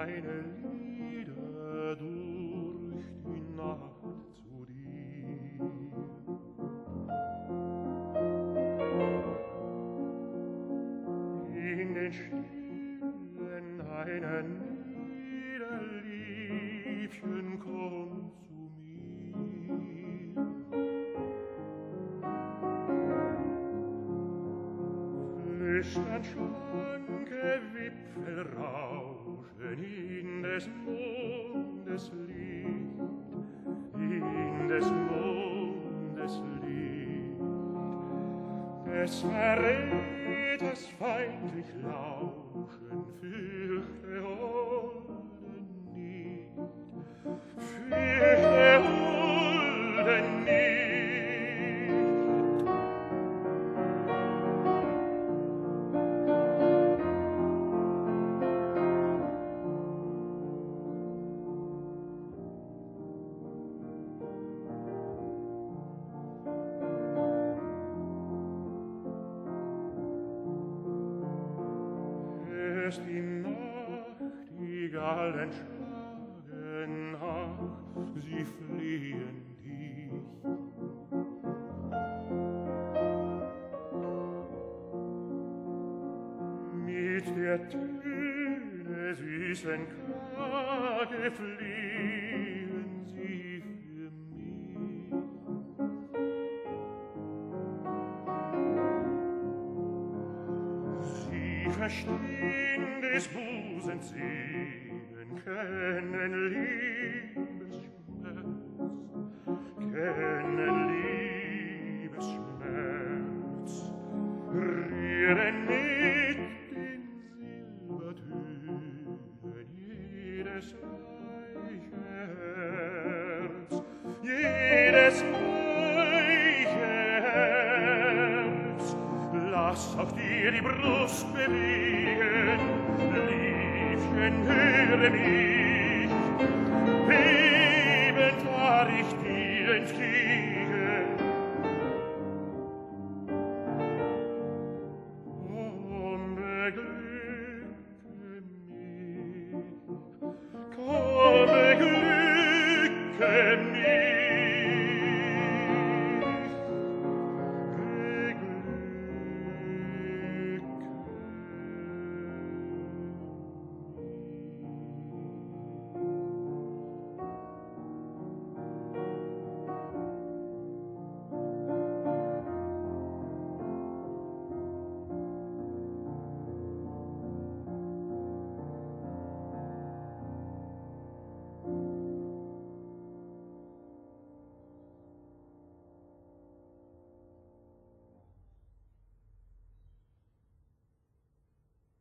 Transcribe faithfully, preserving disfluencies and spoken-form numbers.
meine Lieder durch die Nacht zu dir. In den Stillen einer Liederliebchen komm zu mir. Flüstern schlanke Wipfel rauschen in des Mondes Licht, in des Mondes Licht. Des Verräters feindlich Lauschen fürchte Holde nicht, fürchte Holde nicht. Erst die Nachtigallen schlagen, ach, sie fliehen dicht. Mit der Töne süßen Klage fliehen sie für mich. Sie verstehen des Busens Sehnen, kennen Liebesschmerz, kennen Liebesschmerz, rühren mit den Silbertönen jedes weiche Herz, jedes weiche Herz. Lass auch dir die Brust bewegen, Liebchen, höre mich, bebend war ich dir entgegen. Komm, beglücke mich, komm, beglücke mich.